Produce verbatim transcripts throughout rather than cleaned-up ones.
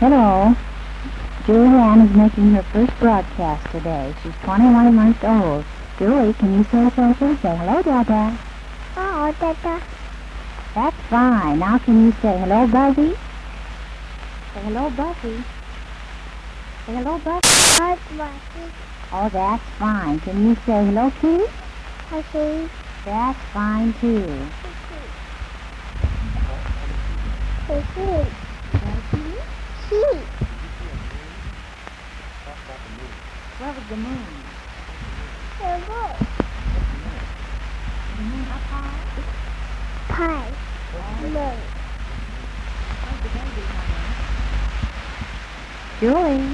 Hello. Julianne is making her first broadcast today. She's twenty-one months old. Julie, can you say something? Say hello, Dada. Oh, Dada. That's fine. Now can you say hello, Buzzy? Say hello, Buzzy. Say hello, Buzzy. Hi, Buzzy. Oh, that's fine. Can you say hello, Kitty? Okay. That's fine, too. Okay. Sheep. Where was the moon? The moon. The moon up high? Pie. Moon. Where's the baby coming? Julie.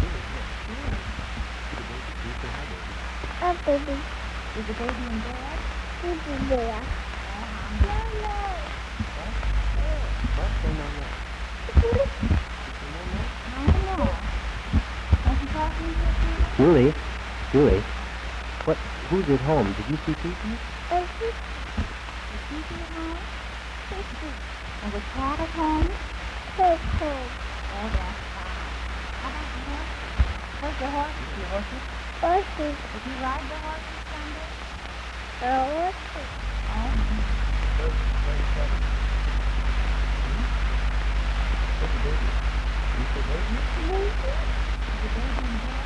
Oh, baby. Is the baby in bed? Baby there. Uh-huh. No, no. What? No, no, no. No, no. Are you talking to me? Julie, Julie, what? Who's at home? Did you see Kiki? Oh, Is Kiki at home? And was Cat at home? Coco. Oh, that's fine. How about the horse? Where's the horses? The horses? Horses. Did you ride the horses Sunday? The horses. Oh. Where's, where's the baby? Where's the baby? You said baby? Baby. Is the baby in bed?